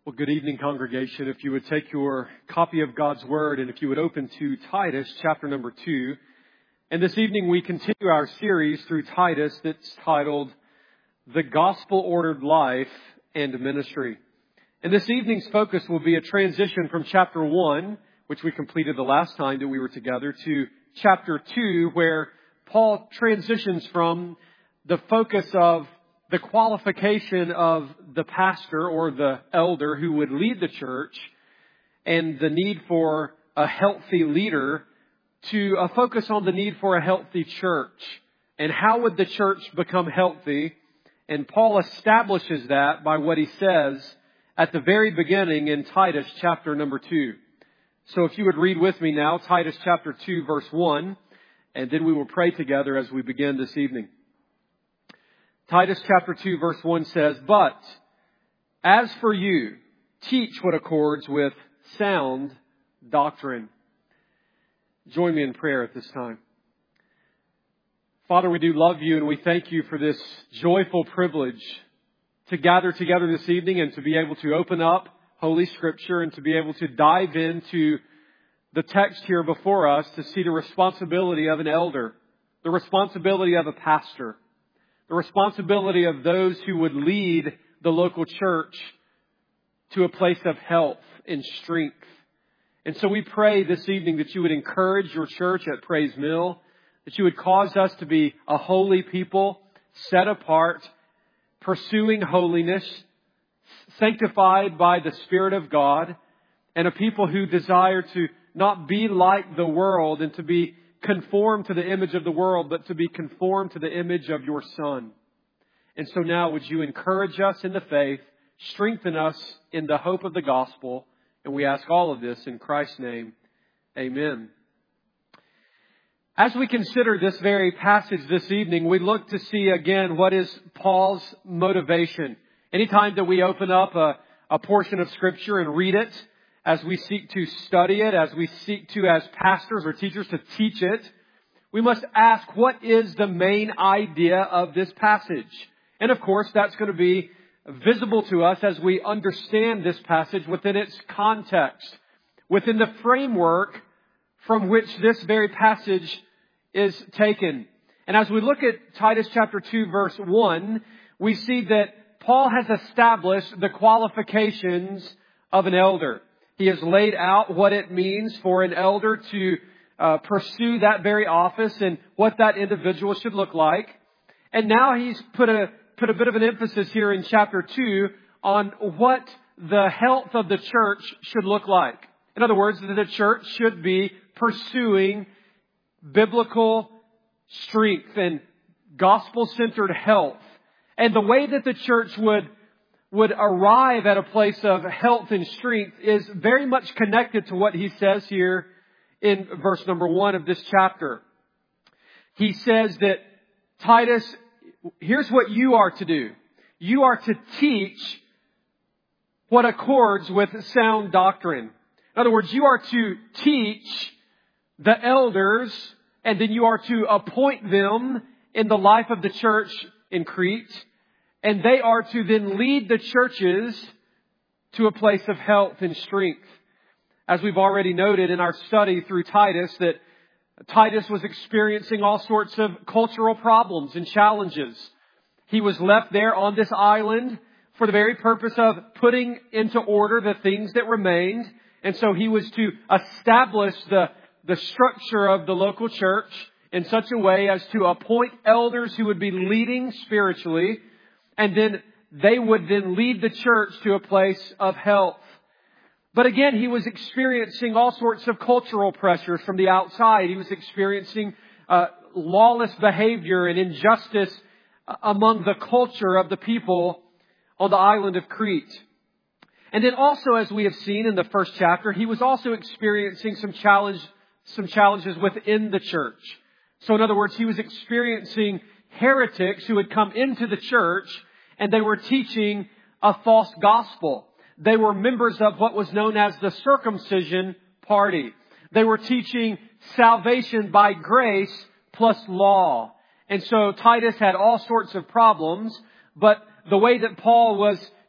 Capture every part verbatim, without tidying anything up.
Well, good evening, congregation. If you would take your copy of God's Word and if you would open to Titus chapter number two. And this evening we continue our series through Titus that's titled The Gospel-Ordered Life and Ministry. And this evening's focus will be a transition from chapter one, which we completed the last time that we were together, to chapter two, where Paul transitions from the focus of the qualification of the pastor or the elder who would lead the church and the need for a healthy leader to a focus on the need for a healthy church. And how would the church become healthy? And Paul establishes that by what he says at the very beginning in Titus chapter number two. So if you would read with me now, Titus chapter two, verse one, and then we will pray together as we begin this evening. Titus chapter two, verse one says, "But as for you, teach what accords with sound doctrine." Join me in prayer at this time. Father, we do love you and we thank you for this joyful privilege to gather together this evening and to be able to open up Holy Scripture and to be able to dive into the text here before us to see the responsibility of an elder, the responsibility of a pastor, the responsibility of those who would lead the local church to a place of health and strength. And so we pray this evening that you would encourage your church at Praise Mill, that you would cause us to be a holy people, set apart, pursuing holiness, sanctified by the Spirit of God, and a people who desire to not be like the world and to be conformed to the image of the world, but to be conformed to the image of your Son. And so now would you encourage us in the faith, strengthen us in the hope of the gospel, and we ask all of this in Christ's name. Amen. As we consider this very passage this evening, we look to see again what is Paul's motivation. Anytime that we open up a, a portion of Scripture and read it, as we seek to study it, as we seek to, as pastors or teachers, to teach it, we must ask, what is the main idea of this passage? And of course, that's going to be visible to us as we understand this passage within its context, within the framework from which this very passage is taken. And as we look at Titus chapter two, verse one, we see that Paul has established the qualifications of an elder. He has laid out what it means for an elder to uh, pursue that very office and what that individual should look like. And now he's put a put a bit of an emphasis here in chapter two on what the health of the church should look like. In other words, that the church should be pursuing biblical strength and gospel-centered health. And the way that the church would would arrive at a place of health and strength is very much connected to what he says here in verse number one of this chapter. He says that, Titus, here's what you are to do. You are to teach what accords with sound doctrine. In other words, you are to teach the elders, and then you are to appoint them in the life of the church in Crete. And they are to then lead the churches to a place of health and strength. As we've already noted in our study through Titus, that Titus was experiencing all sorts of cultural problems and challenges. He was left there on this island for the very purpose of putting into order the things that remained. And so he was to establish the, the structure of the local church in such a way as to appoint elders who would be leading spiritually. And then they would then lead the church to a place of health. But again, he was experiencing all sorts of cultural pressures from the outside. He was experiencing uh, lawless behavior and injustice among the culture of the people on the island of Crete. And then also, as we have seen in the first chapter, he was also experiencing some challenge, some challenges within the church. So in other words, he was experiencing heretics who had come into the church and they were teaching a false gospel. They were members of what was known as the circumcision party. They were teaching salvation by grace plus law. And so Titus had all sorts of problems, but the way that Paul was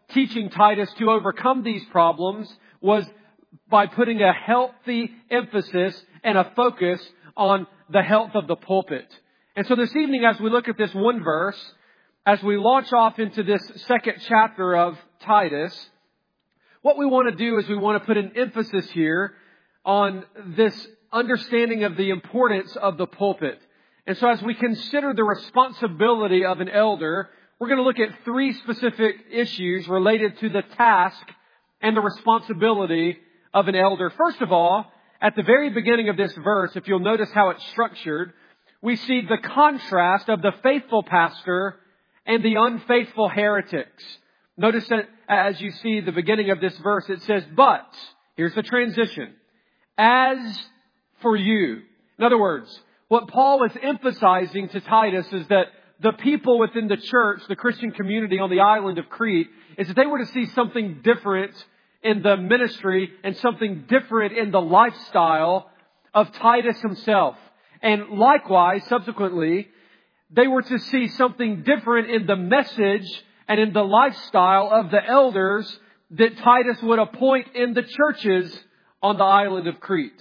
teaching Titus to overcome these problems was by putting a healthy emphasis and a focus on the health of the pulpit. And so this evening, as we look at this one verse, as we launch off into this second chapter of Titus, what we want to do is we want to put an emphasis here on this understanding of the importance of the pulpit. And so as we consider the responsibility of an elder, we're going to look at three specific issues related to the task and the responsibility of an elder. First of all, at the very beginning of this verse, if you'll notice how it's structured, we see the contrast of the faithful pastor and the unfaithful heretics. Notice that as you see the beginning of this verse, it says, but, here's the transition, as for you. In other words, what Paul is emphasizing to Titus is that the people within the church, the Christian community on the island of Crete, is that they were to see something different in the ministry and something different in the lifestyle of Titus himself. And likewise, subsequently, they were to see something different in the message and in the lifestyle of the elders that Titus would appoint in the churches on the island of Crete.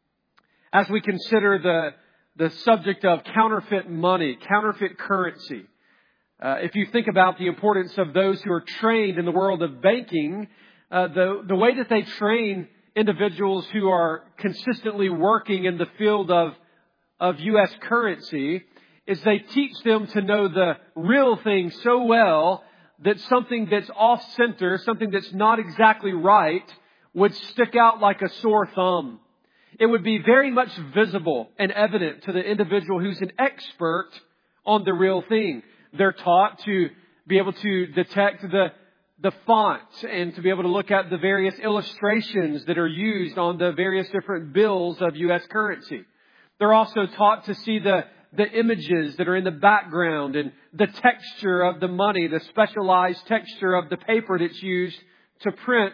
As we consider the the subject of counterfeit money, counterfeit currency. Uh, if you think about the importance of those who are trained in the world of banking, uh, the, the way that they train individuals who are consistently working in the field of, of U S currency is they teach them to know the real thing so well that something that's off-center, something that's not exactly right, would stick out like a sore thumb. It would be very much visible and evident to the individual who's an expert on the real thing. They're taught to be able to detect the, the font and to be able to look at the various illustrations that are used on the various different bills of U S currency. They're also taught to see the, the images that are in the background and the texture of the money, the specialized texture of the paper that's used to print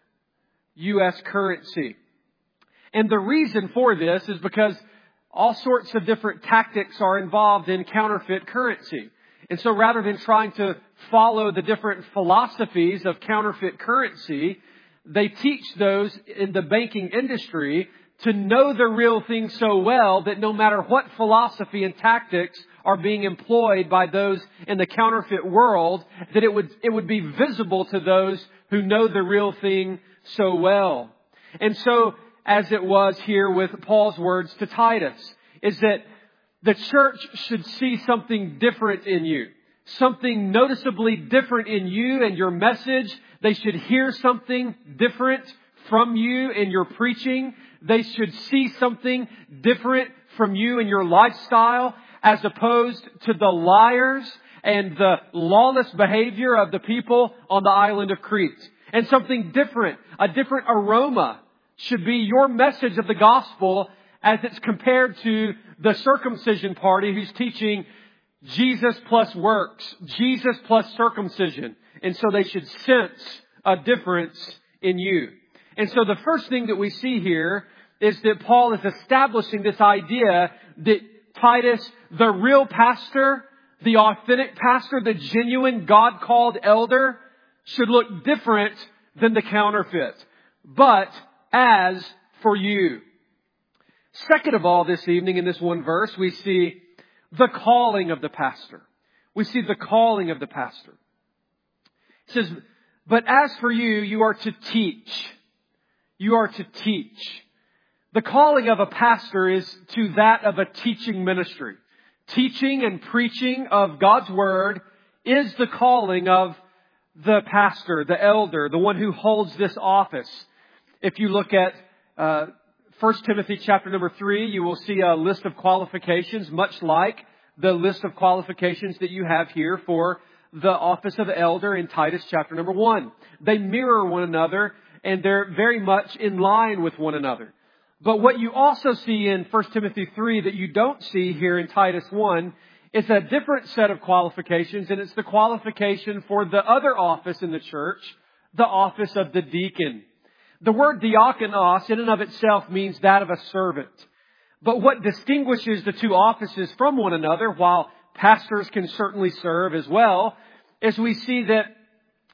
U S currency. And the reason for this is because all sorts of different tactics are involved in counterfeit currency. And so rather than trying to follow the different philosophies of counterfeit currency, they teach those in the banking industry to know the real thing so well that no matter what philosophy and tactics are being employed by those in the counterfeit world, that it would, it would be visible to those who know the real thing so well. And so, as it was here with Paul's words to Titus, is that the church should see something different in you. Something noticeably different in you and your message. They should hear something different from you in your preaching. They should see something different from you in your lifestyle, as opposed to the liars and the lawless behavior of the people on the island of Crete. And something different, a different aroma should be your message of the gospel as it's compared to the circumcision party who's teaching Jesus plus works, Jesus plus circumcision. And so they should sense a difference in you. And so the first thing that we see here is that Paul is establishing this idea that Titus, the real pastor, the authentic pastor, the genuine God-called elder, should look different than the counterfeit. But as for you. Second of all, this evening in this one verse, we see the calling of the pastor. We see the calling of the pastor. It says, but as for you, you are to teach. You are to teach. The calling of a pastor is to that of a teaching ministry. Teaching and preaching of God's Word is the calling of the pastor, the elder, the one who holds this office. If you look at uh, First Timothy chapter number three, you will see a list of qualifications, much like the list of qualifications that you have here for the office of elder in Titus chapter number one. They mirror one another, and they're very much in line with one another. But what you also see in First Timothy three that you don't see here in Titus one is a different set of qualifications, and it's the qualification for the other office in the church, the office of the deacon. The word diakonos in and of itself means that of a servant. But what distinguishes the two offices from one another, while pastors can certainly serve as well, is we see that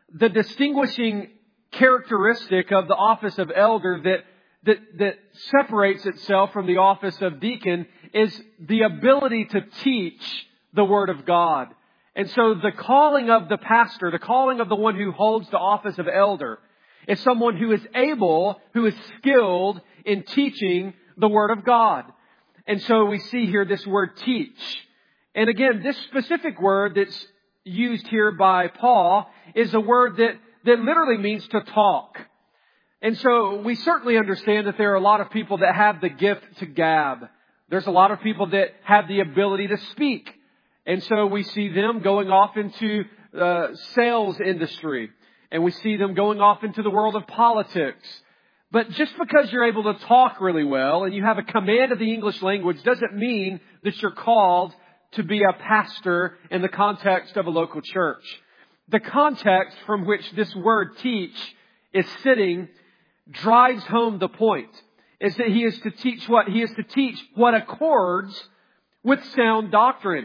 the distinguishing characteristic of the office of elder that, that, that separates itself from the office of deacon is the ability to teach the Word of God. And so the calling of the pastor, the calling of the one who holds the office of elder, is someone who is able, who is skilled in teaching the Word of God. And so we see here this word teach. And again, this specific word that's used here by Paul is a word that, that literally means to talk. And so we certainly understand that there are a lot of people that have the gift to gab. There's a lot of people that have the ability to speak. And so we see them going off into uh, sales industry. And we see them going off into the world of politics. But just because you're able to talk really well and you have a command of the English language doesn't mean that you're called to be a pastor in the context of a local church. The context from which this word teach is sitting drives home the point. Is that he is to teach what? He is to teach what accords with sound doctrine.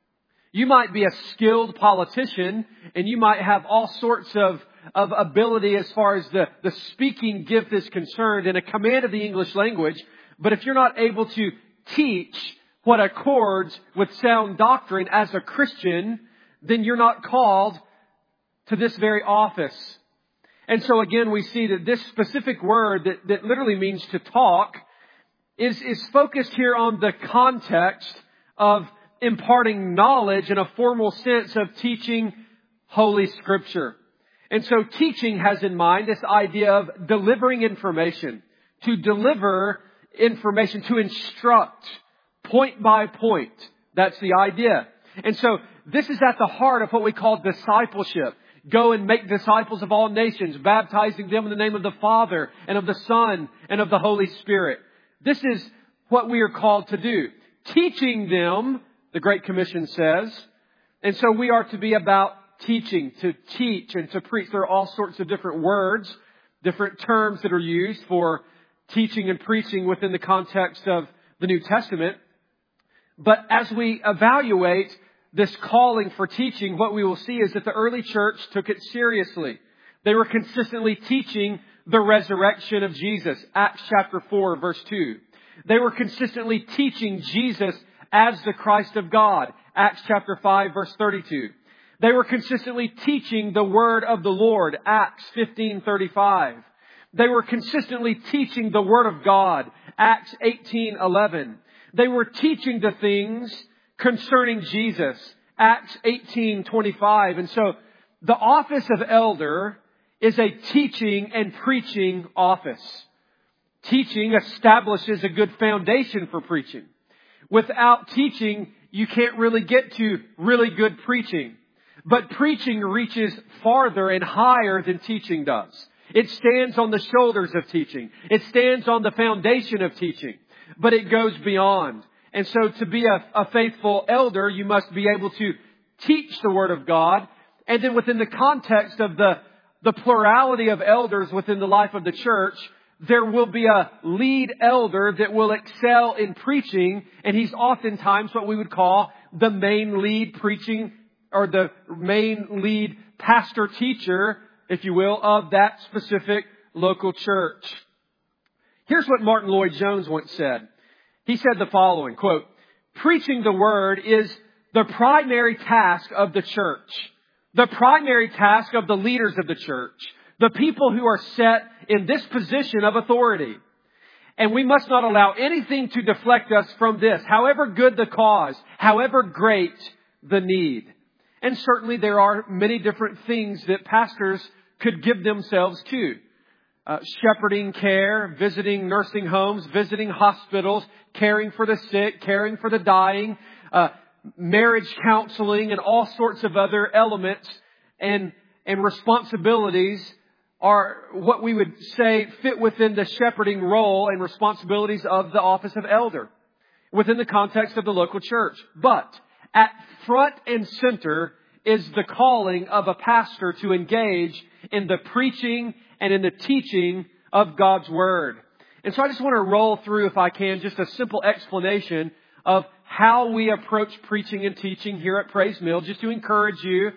You might be a skilled politician and you might have all sorts of, of ability as far as the, the speaking gift is concerned and a command of the English language. But if you're not able to teach what accords with sound doctrine as a Christian, then you're not called to this very office. And so again, we see that this specific word that, that literally means to talk is, is focused here on the context of imparting knowledge in a formal sense of teaching Holy Scripture. And so teaching has in mind this idea of delivering information, to deliver information, to instruct point by point. That's the idea. And so this is at the heart of what we call discipleship. Go and make disciples of all nations, baptizing them in the name of the Father and of the Son and of the Holy Spirit. This is what we are called to do. Teaching them, the Great Commission says. And so we are to be about teaching, to teach and to preach. There are all sorts of different words, different terms that are used for teaching and preaching within the context of the New Testament. But as we evaluate this calling for teaching, what we will see is that the early church took it seriously. They were consistently teaching the resurrection of Jesus. Acts chapter four, verse two. They were consistently teaching Jesus as the Christ of God. Acts chapter five, verse thirty-two. They were consistently teaching the word of the Lord. Acts fifteen thirty-five. They were consistently teaching the word of God. Acts eighteen eleven. They were teaching the things concerning Jesus. Acts eighteen twenty-five. And so the office of elder is a teaching and preaching office. Teaching establishes a good foundation for preaching. Without teaching, you can't really get to really good preaching. But preaching reaches farther and higher than teaching does. It stands on the shoulders of teaching. It stands on the foundation of teaching. But it goes beyond. And so to be a, a faithful elder, you must be able to teach the Word of God. And then within the context of the, the plurality of elders within the life of the church, there will be a lead elder that will excel in preaching. And he's oftentimes what we would call the main lead preaching or the main lead pastor teacher, if you will, of that specific local church. Here's what Martin Lloyd-Jones once said. He said the following, quote, "Preaching the word is the primary task of the church, the primary task of the leaders of the church, the people who are set in this position of authority. And we must not allow anything to deflect us from this, however good the cause, however great the need." And certainly there are many different things that pastors could give themselves to. Uh, shepherding care, visiting nursing homes, visiting hospitals, caring for the sick, caring for the dying, uh, marriage counseling, and all sorts of other elements and, and responsibilities are what we would say fit within the shepherding role and responsibilities of the office of elder within the context of the local church. But at front and center is the calling of a pastor to engage in the preaching and in the teaching of God's Word. And so I just want to roll through, if I can, just a simple explanation of how we approach preaching and teaching here at Praise Mill, just to encourage you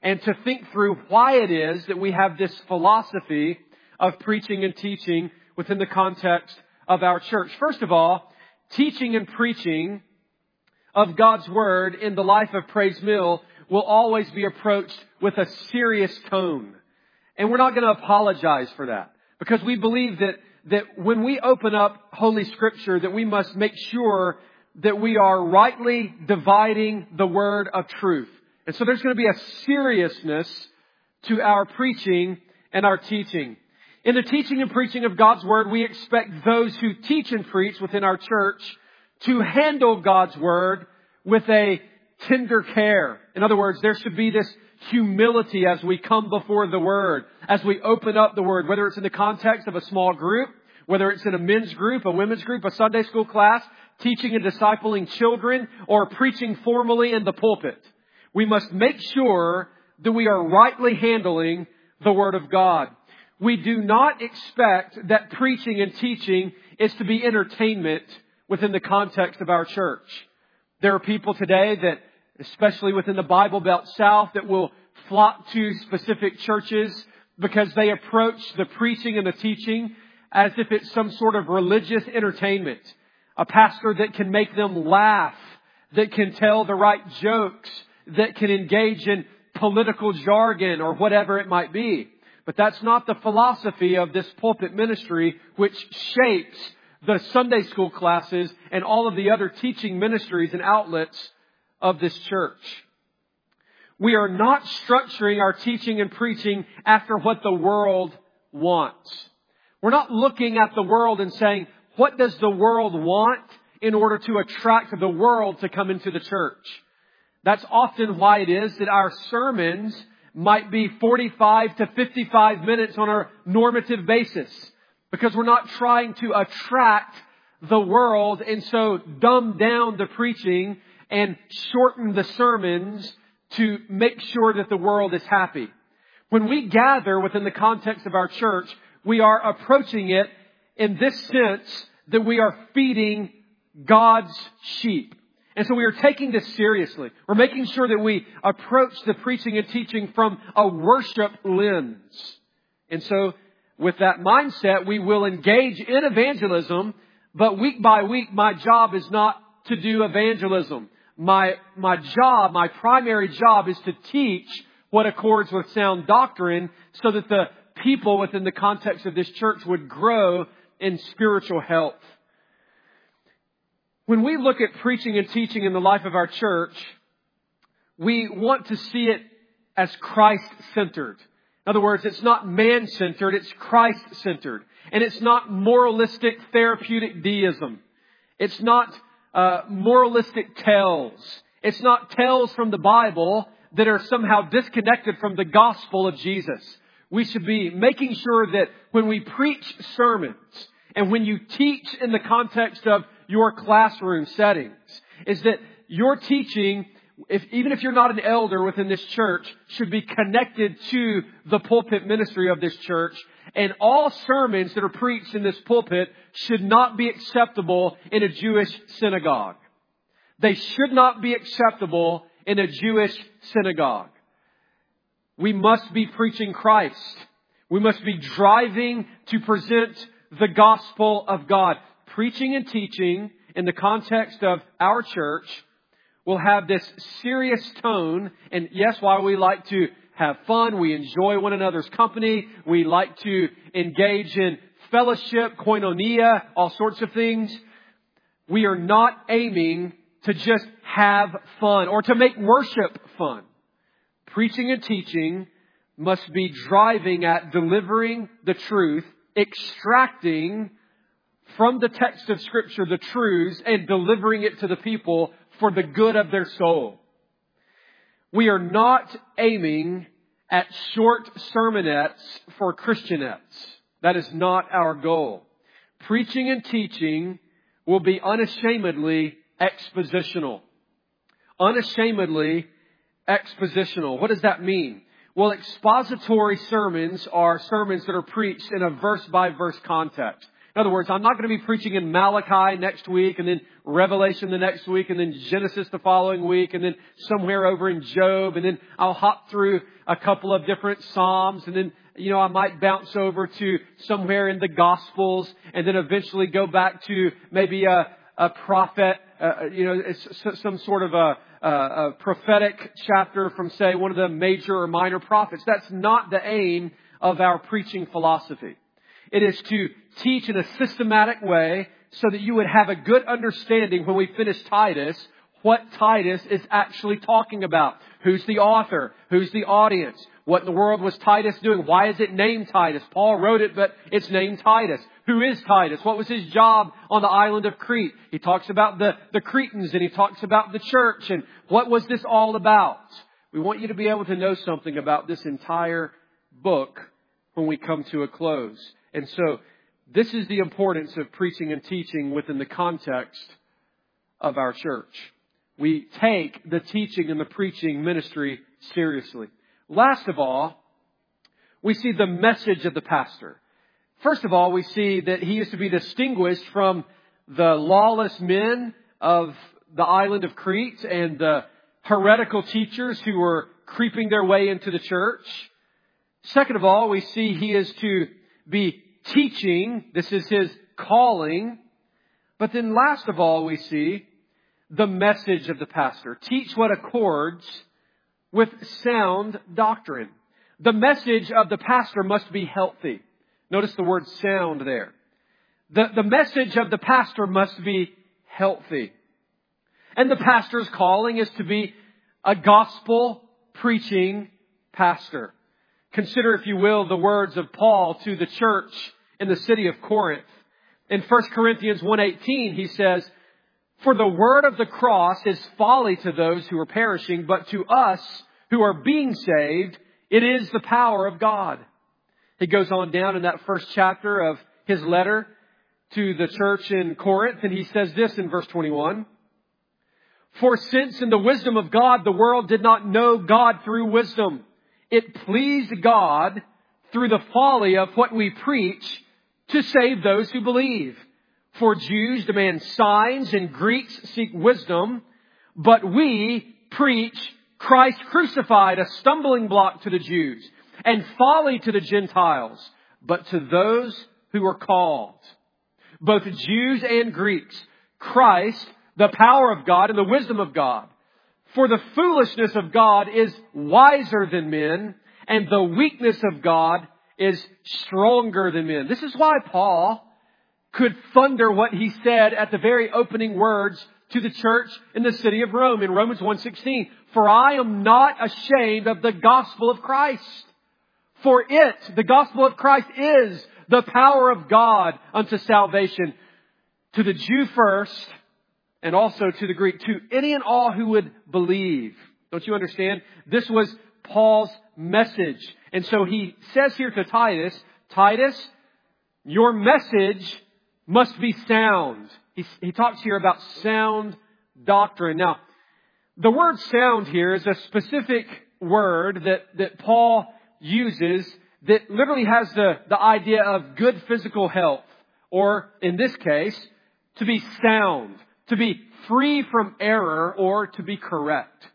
and to think through why it is that we have this philosophy of preaching and teaching within the context of our church. First of all, teaching and preaching of God's Word in the life of Praise Mill will always be approached with a serious tone. And we're not going to apologize for that, because we believe that, that when we open up Holy Scripture, that we must make sure that we are rightly dividing the word of truth. And so there's going to be a seriousness to our preaching and our teaching. In the teaching and preaching of God's Word, we expect those who teach and preach within our church to handle God's Word with a tender care. In other words, there should be this humility as we come before the Word, as we open up the Word, whether it's in the context of a small group, whether it's in a men's group, a women's group, a Sunday school class, teaching and discipling children, or preaching formally in the pulpit. We must make sure that we are rightly handling the Word of God. We do not expect that preaching and teaching is to be entertainment within the context of our church. There are people today that, especially within the Bible Belt South, that will flock to specific churches because they approach the preaching and the teaching as if it's some sort of religious entertainment. A pastor that can make them laugh, that can tell the right jokes, that can engage in political jargon or whatever it might be. But that's not the philosophy of this pulpit ministry, which shapes the Sunday school classes and all of the other teaching ministries and outlets of this church. We are not structuring our teaching and preaching after what the world wants. We're not looking at the world and saying, what does the world want in order to attract the world to come into the church? That's often why it is that our sermons might be forty-five to fifty-five minutes on a normative basis, because we're not trying to attract the world and so dumb down the preaching and shorten the sermons to make sure that the world is happy. When we gather within the context of our church, we are approaching it in this sense that we are feeding God's sheep. And so we are taking this seriously. We're making sure that we approach the preaching and teaching from a worship lens. And so with that mindset, we will engage in evangelism, but week by week, my job is not to do evangelism. My, my job, my primary job is to teach what accords with sound doctrine so that the people within the context of this church would grow in spiritual health. When we look at preaching and teaching in the life of our church, we want to see it as Christ-centered. In other words, it's not man-centered, it's Christ-centered. And it's not moralistic therapeutic deism. It's not uh, moralistic tales. It's not tales from the Bible that are somehow disconnected from the gospel of Jesus. We should be making sure that when we preach sermons and when you teach in the context of your classroom settings, is that your teaching, if, even if you're not an elder within this church, should be connected to the pulpit ministry of this church. And all sermons that are preached in this pulpit should not be acceptable in a Jewish synagogue. They should not be acceptable in a Jewish synagogue. We must be preaching Christ. We must be driving to present the gospel of God. Preaching and teaching in the context of our church will have this serious tone. And yes, while we like to have fun, we enjoy one another's company, we like to engage in fellowship, koinonia, all sorts of things, we are not aiming to just have fun or to make worship fun. Preaching and teaching must be driving at delivering the truth, extracting from the text of Scripture the truths and delivering it to the people for the good of their soul. We are not aiming at short sermonettes for Christianettes. That is not our goal. Preaching and teaching will be unashamedly expositional. Unashamedly expositional. What does that mean? Well, expository sermons are sermons that are preached in a verse-by-verse context. In other words, I'm not going to be preaching in Malachi next week and then Revelation the next week and then Genesis the following week and then somewhere over in Job and then I'll hop through a couple of different Psalms and then, you know, I might bounce over to somewhere in the Gospels and then eventually go back to maybe a, a prophet, uh, you know, it's some sort of a, a, a prophetic chapter from, say, one of the major or minor prophets. That's not the aim of our preaching philosophy. It is to teach in a systematic way so that you would have a good understanding when we finish Titus, what Titus is actually talking about. Who's the author? Who's the audience? What in the world was Titus doing? Why is it named Titus? Paul wrote it, but it's named Titus. Who is Titus? What was his job on the island of Crete? He talks about the, the Cretans and he talks about the church and what was this all about? We want you to be able to know something about this entire book when we come to a close. And so this is the importance of preaching and teaching within the context of our church. We take the teaching and the preaching ministry seriously. Last of all, we see the message of the pastor. First of all, we see that he is to be distinguished from the lawless men of the island of Crete and the heretical teachers who were creeping their way into the church. Second of all, we see he is to be teaching. This is his calling. But then last of all, we see the message of the pastor. Teach what accords with sound doctrine. The message of the pastor must be healthy. Notice the word sound there. The, the message of the pastor must be healthy. And the pastor's calling is to be a gospel preaching pastor. Consider, if you will, the words of Paul to the church in the city of Corinth. In First Corinthians one eighteen, he says, "For the word of the cross is folly to those who are perishing, but to us who are being saved, it is the power of God." He goes on down in that first chapter of his letter to the church in Corinth, and he says this in verse twenty-one. "For since in the wisdom of God the world did not know God through wisdom, it pleased God through the folly of what we preach to save those who believe. For Jews demand signs and Greeks seek wisdom, but we preach Christ crucified, a stumbling block to the Jews and folly to the Gentiles, but to those who are called, both Jews and Greeks, Christ, the power of God and the wisdom of God. For the foolishness of God is wiser than men, and the weakness of God is stronger than men." This is why Paul could thunder what he said at the very opening words to the church in the city of Rome in Romans one sixteen. "For I am not ashamed of the gospel of Christ. For it," the gospel of Christ, "is the power of God unto salvation to the Jew first, and also to the Greek, to any and all who would believe." Don't you understand? This was Paul's message. And so he says here to Titus, "Titus, your message must be sound." He, he talks here about sound doctrine. Now, the word sound here is a specific word that, that Paul uses that literally has the, the idea of good physical health, or in this case, to be sound, to be free from error, or to be correct.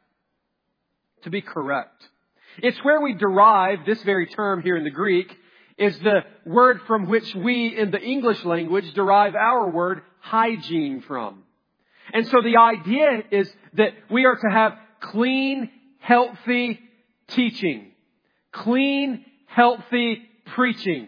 To be correct. It's where we derive this very term here in the Greek, is the word from which we in the English language derive our word hygiene from. And so the idea is that we are to have clean, healthy teaching. Clean, healthy preaching.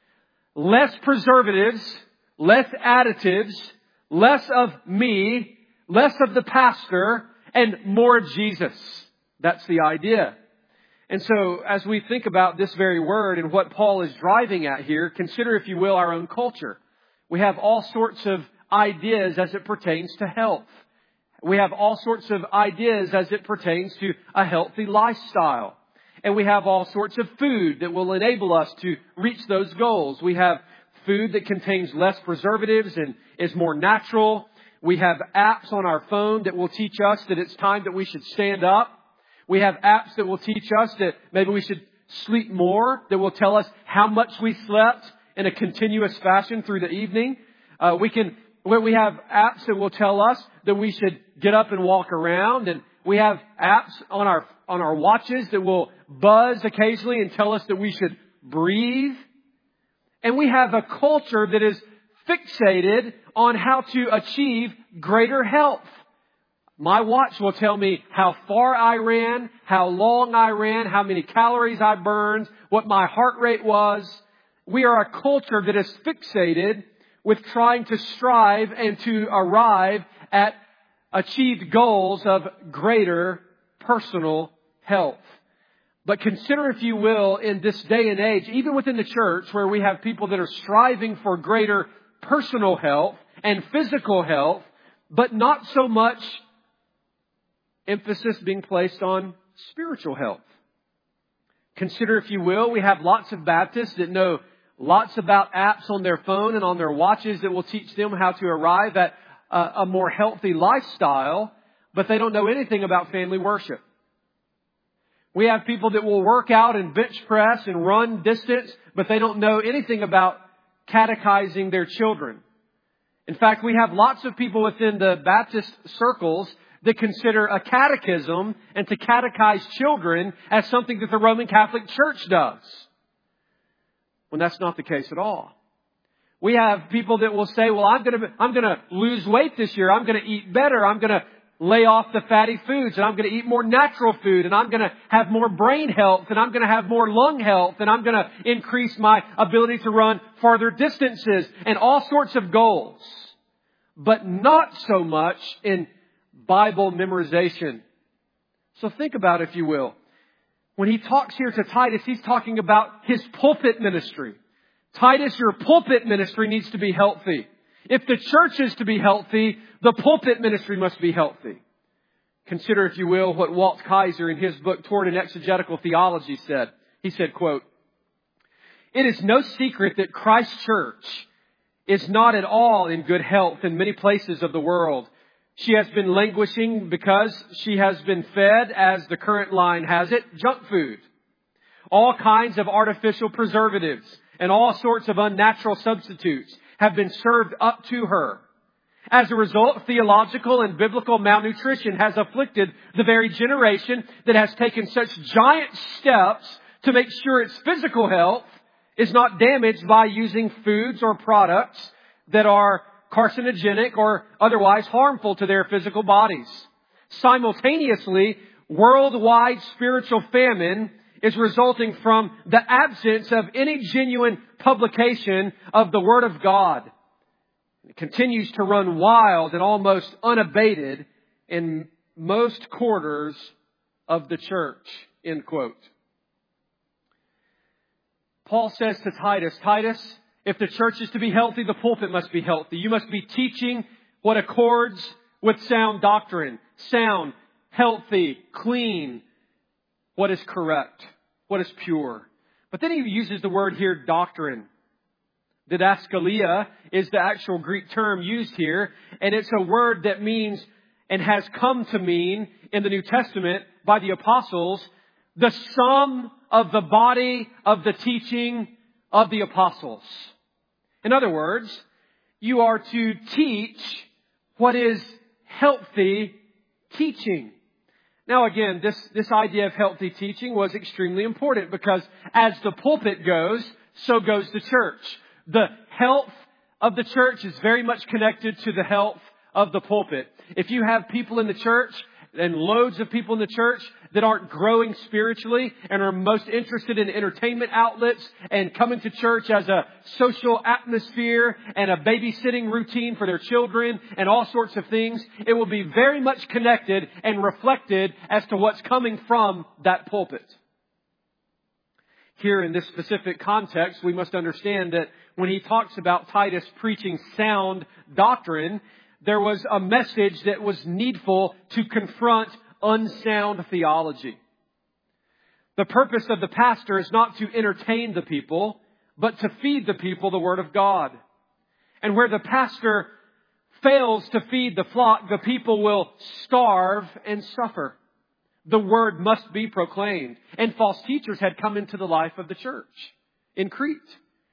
Less preservatives, less additives, less of me, less of the pastor, and more Jesus. That's the idea. And so as we think about this very word and what Paul is driving at here, consider, if you will, our own culture. We have all sorts of ideas as it pertains to health. We have all sorts of ideas as it pertains to a healthy lifestyle. And we have all sorts of food that will enable us to reach those goals. We have food that contains less preservatives and is more natural. We have apps on our phone that will teach us that it's time that we should stand up. We have apps that will teach us that maybe we should sleep more, that will tell us how much we slept in a continuous fashion through the evening. Uh, we can, where we have apps that will tell us that we should get up and walk around, and we have apps on our, on our watches that will buzz occasionally and tell us that we should breathe. And we have a culture that is fixated on how to achieve greater health. My watch will tell me how far I ran, how long I ran, how many calories I burned, what my heart rate was. We are a culture that is fixated with trying to strive and to arrive at achieved goals of greater personal health. But consider, if you will, in this day and age, even within the church where we have people that are striving for greater personal health and physical health, but not so much emphasis being placed on spiritual health. Consider, if you will, we have lots of Baptists that know lots about apps on their phone and on their watches that will teach them how to arrive at a, a more healthy lifestyle, but they don't know anything about family worship. We have people that will work out and bench press and run distance, but they don't know anything about catechizing their children. In fact, we have lots of people within the Baptist circles that consider a catechism and to catechize children as something that the Roman Catholic Church does, when that's not the case at all. We have people that will say, well, I'm going to, I'm going to lose weight this year. I'm going to eat better. I'm going to lay off the fatty foods, and I'm going to eat more natural food, and I'm going to have more brain health, and I'm going to have more lung health, and I'm going to increase my ability to run farther distances, and all sorts of goals. But not so much in Bible memorization. So think about it, if you will. When he talks here to Titus, he's talking about his pulpit ministry. Titus, your pulpit ministry needs to be healthy. If the church is to be healthy, the pulpit ministry must be healthy. Consider, if you will, what Walt Kaiser in his book Toward an Exegetical Theology said. He said, quote, "It is no secret that Christ's church is not at all in good health in many places of the world. She has been languishing because she has been fed, as the current line has it, junk food. All kinds of artificial preservatives and all sorts of unnatural substitutes have been served up to her. As a result, theological and biblical malnutrition has afflicted the very generation that has taken such giant steps to make sure its physical health is not damaged by using foods or products that are carcinogenic or otherwise harmful to their physical bodies. Simultaneously, worldwide spiritual famine is resulting from the absence of any genuine publication of the Word of God. It continues to run wild and almost unabated in most quarters of the church." End quote. Paul says to Titus, Titus, if the church is to be healthy, the pulpit must be healthy. You must be teaching what accords with sound doctrine. Sound, healthy, clean. What is correct? What is pure? But then he uses the word here, doctrine. Didaskalia is the actual Greek term used here. And it's a word that means, and has come to mean in the New Testament by the apostles, the sum of the body of the teaching of the apostles. In other words, you are to teach what is healthy teaching. Now again, this, this idea of healthy teaching was extremely important because as the pulpit goes, so goes the church. The health of the church is very much connected to the health of the pulpit. If you have people in the church, and loads of people in the church that aren't growing spiritually and are most interested in entertainment outlets and coming to church as a social atmosphere and a babysitting routine for their children and all sorts of things, it will be very much connected and reflected as to what's coming from that pulpit. Here in this specific context, we must understand that when he talks about Titus preaching sound doctrine, there was a message that was needful to confront unsound theology. The purpose of the pastor is not to entertain the people, but to feed the people the Word of God. And where the pastor fails to feed the flock, the people will starve and suffer. The Word must be proclaimed. And false teachers had come into the life of the church in Crete.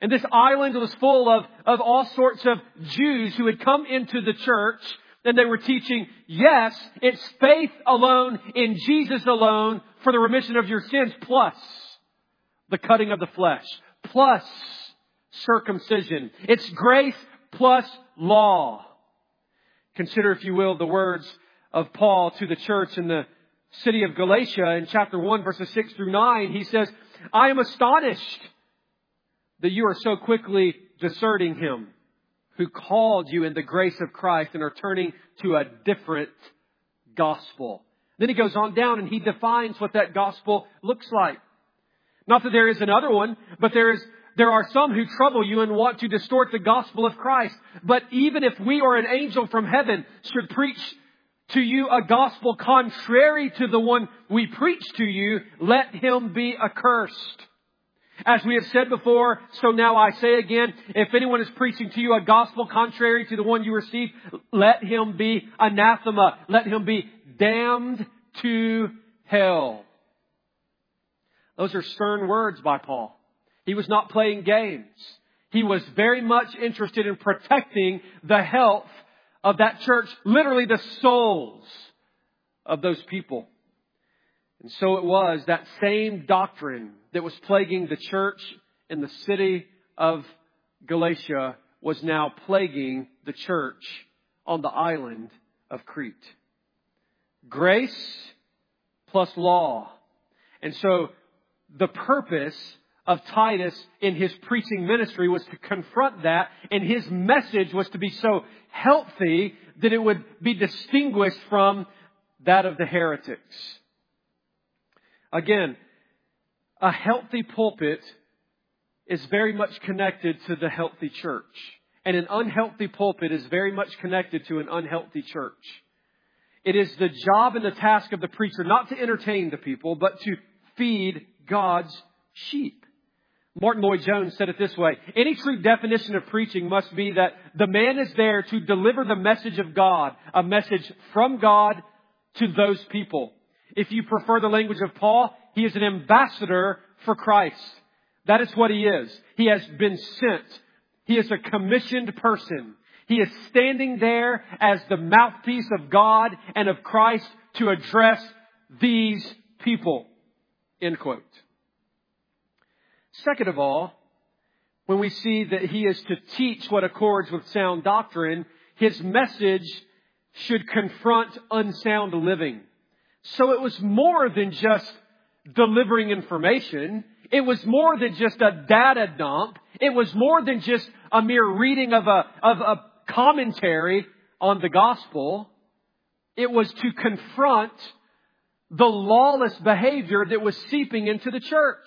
And this island was full of, of all sorts of Jews who had come into the church, and they were teaching, yes, it's faith alone in Jesus alone for the remission of your sins, plus the cutting of the flesh, plus circumcision. It's grace plus law. Consider, if you will, the words of Paul to the church in the city of Galatia in chapter one, verses six through nine. He says, I am astonished that you are so quickly deserting Him who called you in the grace of Christ and are turning to a different gospel. Then he goes on down and he defines what that gospel looks like. Not that there is another one, but there is There are some who trouble you and want to distort the gospel of Christ. But even if we or an angel from heaven should preach to you a gospel contrary to the one we preach to you, let him be accursed. As we have said before, so now I say again, if anyone is preaching to you a gospel contrary to the one you received, let him be anathema. Let him be damned to hell. Those are stern words by Paul. He was not playing games. He was very much interested in protecting the health of that church, literally the souls of those people. And so it was that same doctrine that was plaguing the church in the city of Galatia was now plaguing the church on the island of Crete. Grace plus law. And so the purpose of Titus in his preaching ministry was to confront that, and his message was to be so healthy that it would be distinguished from that of the heretics. Again, a healthy pulpit is very much connected to the healthy church. And an unhealthy pulpit is very much connected to an unhealthy church. It is the job and the task of the preacher not to entertain the people, but to feed God's sheep. Martin Lloyd-Jones said it this way: any true definition of preaching must be that the man is there to deliver the message of God, a message from God to those people. If you prefer the language of Paul, he is an ambassador for Christ. That is what he is. He has been sent. He is a commissioned person. He is standing there as the mouthpiece of God and of Christ to address these people. End quote. Second of all, when we see that he is to teach what accords with sound doctrine, his message should confront unsound living. So it was more than just delivering information. It was more than just a data dump. It was more than just a mere reading of a, of a commentary on the gospel. It was to confront the lawless behavior that was seeping into the church.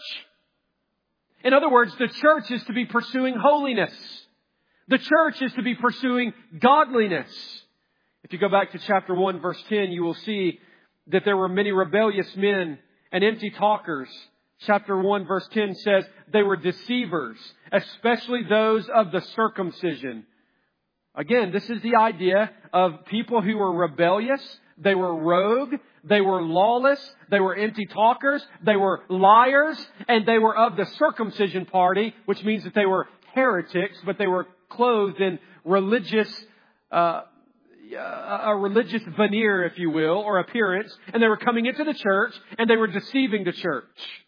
In other words, the church is to be pursuing holiness. The church is to be pursuing godliness. If you go back to chapter one, verse ten, you will see that there were many rebellious men and empty talkers. Chapter one, verse ten says they were deceivers, especially those of the circumcision. Again, this is the idea of people who were rebellious. They were rogue. They were lawless. They were empty talkers. They were liars. And they were of the circumcision party, which means that they were heretics, but they were clothed in religious, uh, a religious veneer, if you will, or appearance. And they were coming into the church and they were deceiving the church.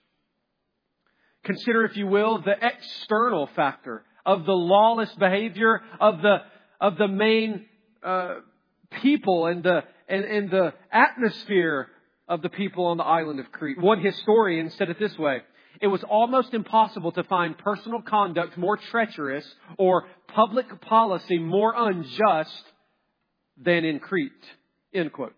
Consider, if you will, the external factor of the lawless behavior of the, of the main, uh, people and the, and, and the atmosphere of the people on the island of Crete. One historian said it this way: it was almost impossible to find personal conduct more treacherous or public policy more unjust than in Crete. End quote.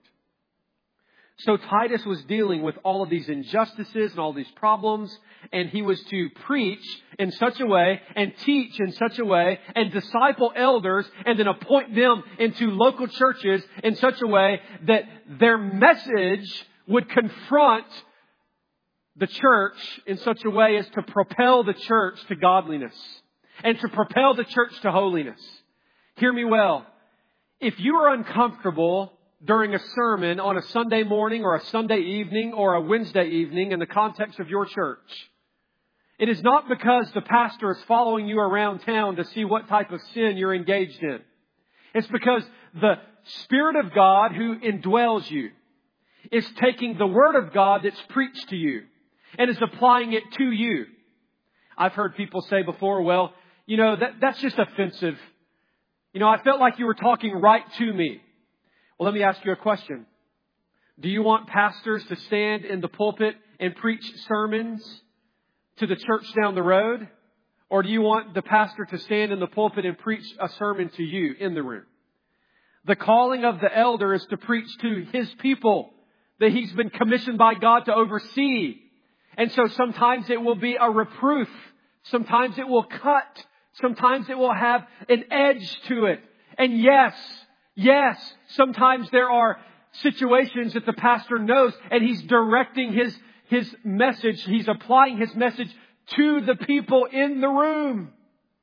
So Titus was dealing with all of these injustices and all these problems, and he was to preach in such a way and teach in such a way and disciple elders and then appoint them into local churches in such a way that their message would confront the church in such a way as to propel the church to godliness and to propel the church to holiness. Hear me well. If you are uncomfortable during a sermon on a Sunday morning or a Sunday evening or a Wednesday evening in the context of your church, It is not because the pastor is following you around town to see what type of sin you're engaged in. It's because the Spirit of God who indwells you is taking the Word of God that's preached to you and is applying it to you. I've heard people say before, well, you know, that, that's just offensive. You know, I felt like you were talking right to me. Well, let me ask you a question. Do you want pastors to stand in the pulpit and preach sermons to the church down the road? Or do you want the pastor to stand in the pulpit and preach a sermon to you in the room? The calling of the elder is to preach to his people that he's been commissioned by God to oversee. And so sometimes it will be a reproof. Sometimes it will cut. Sometimes it will have an edge to it. And yes, yes, sometimes there are situations that the pastor knows and he's directing his, his message. He's applying his message to the people in the room.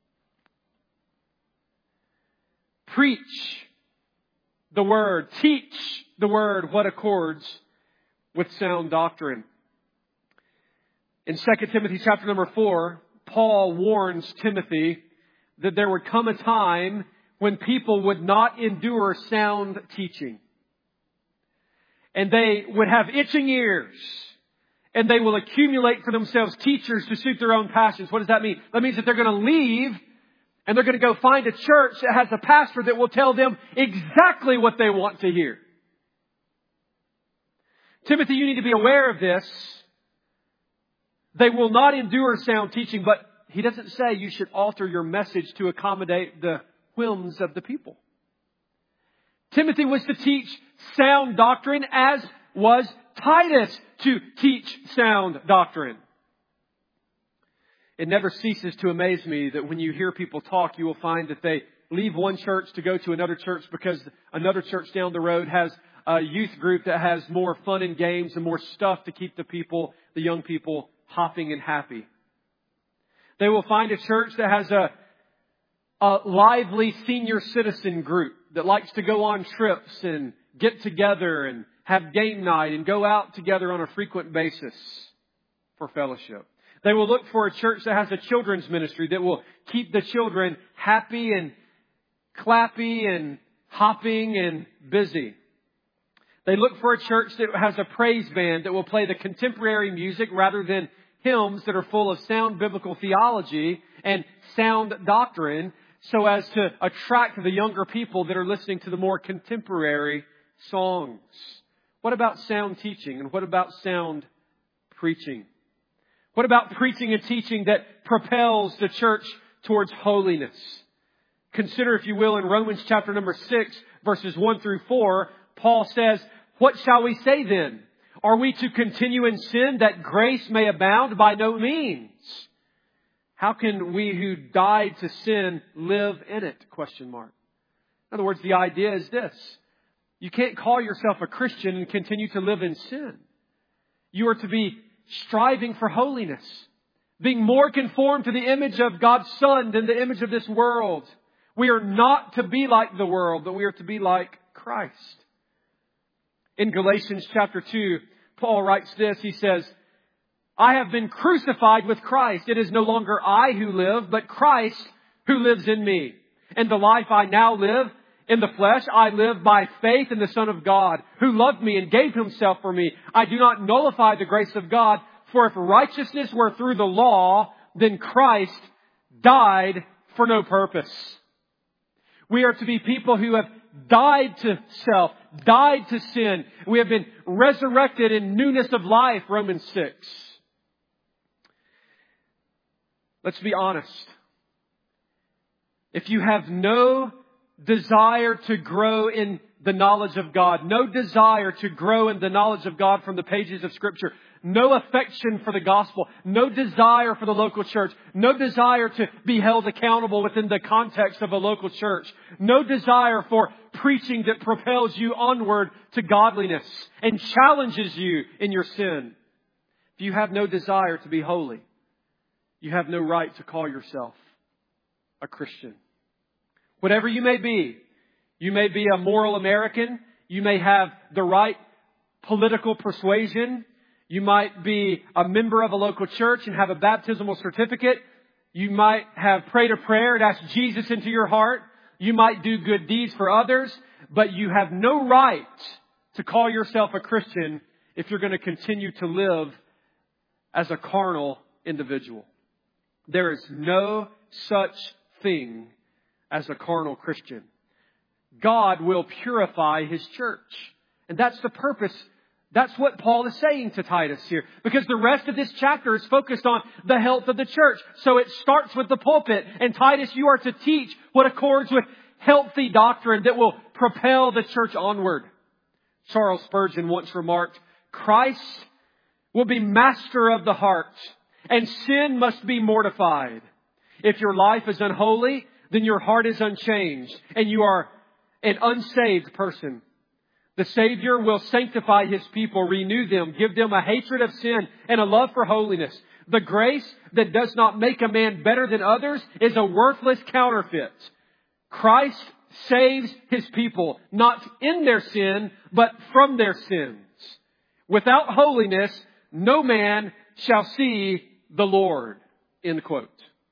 Preach the Word. Teach the Word what accords with sound doctrine. In Second Timothy chapter number four, Paul warns Timothy that there would come a time when people would not endure sound teaching. And they would have itching ears. And they will accumulate for themselves teachers to suit their own passions. What does that mean? That means that they're going to leave and they're going to go find a church that has a pastor that will tell them exactly what they want to hear. Timothy, you need to be aware of this. They will not endure sound teaching, but he doesn't say you should alter your message to accommodate the whims of the people. Timothy was to teach sound doctrine, as was Titus to teach sound doctrine. It never ceases to amaze me that when you hear people talk, you will find that they leave one church to go to another church because another church down the road has a youth group that has more fun and games and more stuff to keep the people, the young people, hopping and happy. They will find a church that has a, a lively senior citizen group that likes to go on trips and get together and have game night and go out together on a frequent basis for fellowship. They will look for a church that has a children's ministry that will keep the children happy and clappy and hopping and busy. They look for a church that has a praise band that will play the contemporary music rather than hymns that are full of sound biblical theology and sound doctrine, so as to attract the younger people that are listening to the more contemporary songs. What about sound teaching? And what about sound preaching? What about preaching and teaching that propels the church towards holiness? Consider, if you will, in Romans chapter number six, verses one through four, Paul says, "What shall we say then? Are we to continue in sin that grace may abound? By no means. How can we who died to sin live in it?" Question mark. In other words, the idea is this. You can't call yourself a Christian and continue to live in sin. You are to be striving for holiness, being more conformed to the image of God's Son than the image of this world. We are not to be like the world, but we are to be like Christ. In Galatians chapter two, Paul writes this. He says, "I have been crucified with Christ. It is no longer I who live, but Christ who lives in me. And the life I now live in the flesh, I live by faith in the Son of God, who loved me and gave Himself for me. I do not nullify the grace of God, for if righteousness were through the law, then Christ died for no purpose." We are to be people who have died to self, died to sin. We have been resurrected in newness of life, Romans six. Let's be honest. If you have no desire to grow in the knowledge of God, no desire to grow in the knowledge of God from the pages of Scripture, no affection for the gospel, no desire for the local church, no desire to be held accountable within the context of a local church, no desire for preaching that propels you onward to godliness and challenges you in your sin. If you have no desire to be holy, you have no right to call yourself a Christian. Whatever you may be, you may be a moral American, you may have the right political persuasion, You might be a member of a local church and have a baptismal certificate. You might have prayed a prayer and asked Jesus into your heart. You might do good deeds for others, but you have no right to call yourself a Christian if you're going to continue to live as a carnal individual. There is no such thing as a carnal Christian. God will purify His church. And that's the purpose. That's what Paul is saying to Titus here. Because the rest of this chapter is focused on the health of the church. So it starts with the pulpit. And Titus, you are to teach what accords with healthy doctrine that will propel the church onward. Charles Spurgeon once remarked, Christ will be master of the heart, and sin must be mortified. If your life is unholy, then your heart is unchanged, and you are an unsaved person. The Savior will sanctify His people, renew them, give them a hatred of sin and a love for holiness. The grace that does not make a man better than others is a worthless counterfeit. Christ saves His people, not in their sin, but from their sins. Without holiness, no man shall see the Lord. End quote.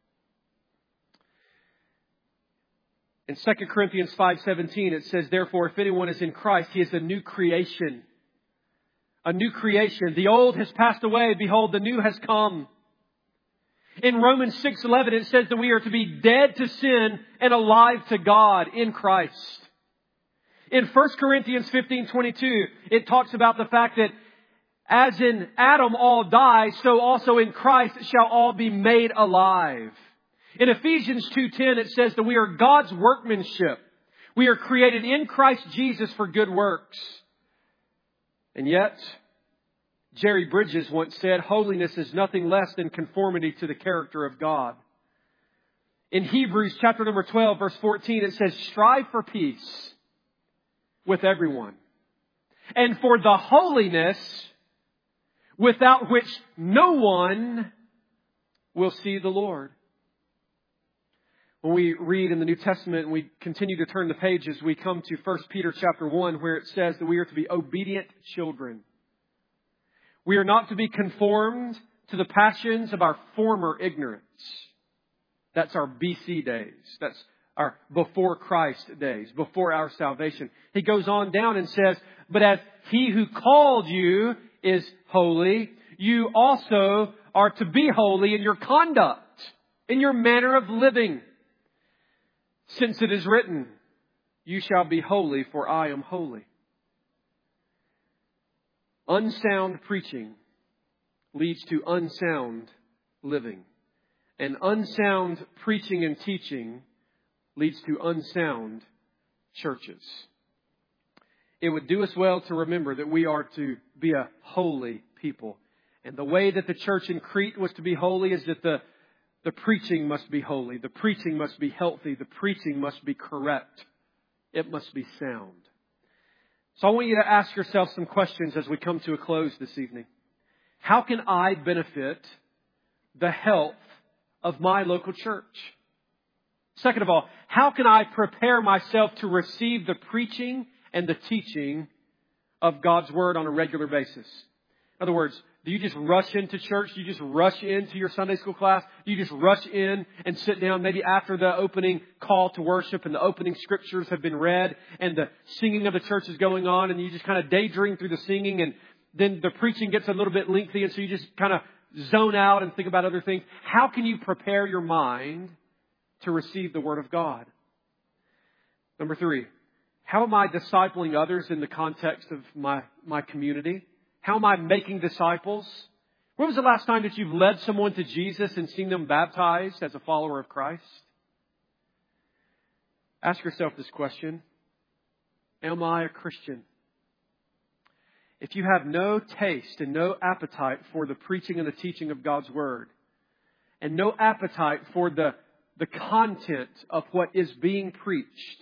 In Second Corinthians five seventeen, it says, therefore, if anyone is in Christ, he is a new creation. A new creation. The old has passed away. Behold, the new has come. In Romans six eleven, it says that we are to be dead to sin and alive to God in Christ. In First Corinthians fifteen twenty-two, it talks about the fact that as in Adam all die, so also in Christ shall all be made alive. In Ephesians two ten, it says that we are God's workmanship. We are created in Christ Jesus for good works. And yet, Jerry Bridges once said, holiness is nothing less than conformity to the character of God. In Hebrews chapter number twelve, verse fourteen, it says, strive for peace with everyone, and for the holiness without which no one will see the Lord. When we read in the New Testament and we continue to turn the pages, we come to First Peter chapter one, where it says that we are to be obedient children. We are not to be conformed to the passions of our former ignorance. That's our B C days. That's our before Christ days, before our salvation. He goes on down and says, but as He who called you is holy, you also are to be holy in your conduct, in your manner of living. Since it is written, you shall be holy, for I am holy. Unsound preaching leads to unsound living. And unsound preaching and teaching leads to unsound churches. It would do us well to remember that we are to be a holy people. And the way that the church in Crete was to be holy is that the, the preaching must be holy. The preaching must be healthy. The preaching must be correct. It must be sound. So I want you to ask yourself some questions as we come to a close this evening. How can I benefit the health of my local church? Second of all, how can I prepare myself to receive the preaching and the teaching of God's Word on a regular basis? In other words, do you just rush into church? Do you just rush into your Sunday school class? Do you just rush in and sit down maybe after the opening call to worship and the opening scriptures have been read and the singing of the church is going on, and you just kind of daydream through the singing, and then the preaching gets a little bit lengthy, and so you just kind of zone out and think about other things? How can you prepare your mind to receive the Word of God? Number three, how am I discipling others in the context of my, my community? How am I making disciples? When was the last time that you've led someone to Jesus and seen them baptized as a follower of Christ? Ask yourself this question. Am I a Christian? If you have no taste and no appetite for the preaching and the teaching of God's Word, and no appetite for the, the content of what is being preached,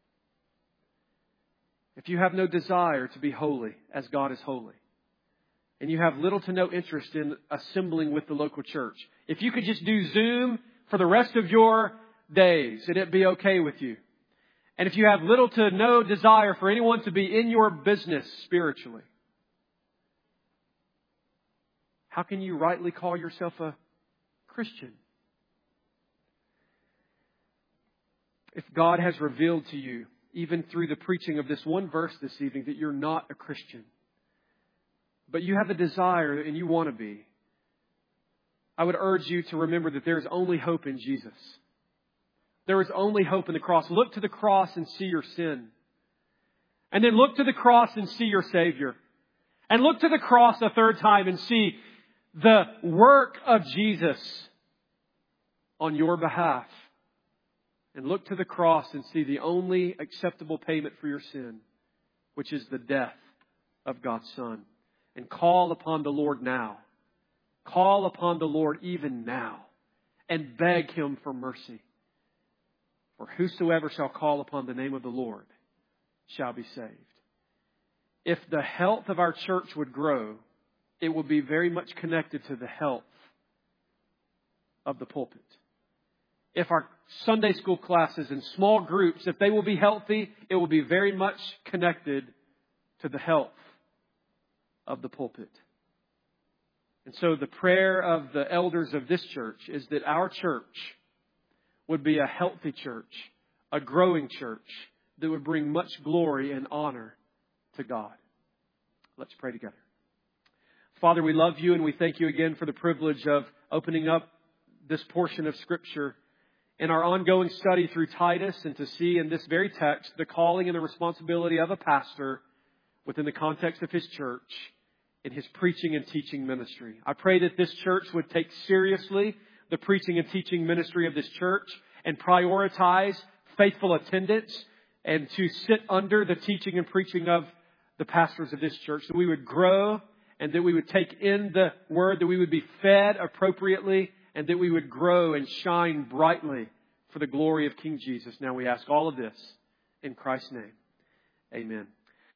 if you have no desire to be holy as God is holy, and you have little to no interest in assembling with the local church, if you could just do Zoom for the rest of your days and it'd be okay with you, and if you have little to no desire for anyone to be in your business spiritually, How can you rightly call yourself a Christian? If God has revealed to you, even through the preaching of this one verse this evening, that you're not a Christian, but you have a desire and you want to be, I would urge you to remember that there is only hope in Jesus. There is only hope in the cross. Look to the cross and see your sin. And then look to the cross and see your Savior. And look to the cross a third time and see the work of Jesus on your behalf. And look to the cross and see the only acceptable payment for your sin, which is the death of God's Son. And call upon the Lord now. Call upon the Lord even now. And beg Him for mercy. For whosoever shall call upon the name of the Lord shall be saved. If the health of our church would grow, it will be very much connected to the health of the pulpit. If our Sunday school classes and small groups, if they will be healthy, it will be very much connected to the health of the pulpit. And so the prayer of the elders of this church is that our church would be a healthy church, a growing church that would bring much glory and honor to God. Let's pray together. Father, we love You and we thank You again for the privilege of opening up this portion of Scripture in our ongoing study through Titus, and to see in this very text the calling and the responsibility of a pastor within the context of his church in his preaching and teaching ministry. I pray that this church would take seriously the preaching and teaching ministry of this church and prioritize faithful attendance and to sit under the teaching and preaching of the pastors of this church, that we would grow and that we would take in the Word, that we would be fed appropriately, and that we would grow and shine brightly for the glory of King Jesus. Now we ask all of this in Christ's name. Amen.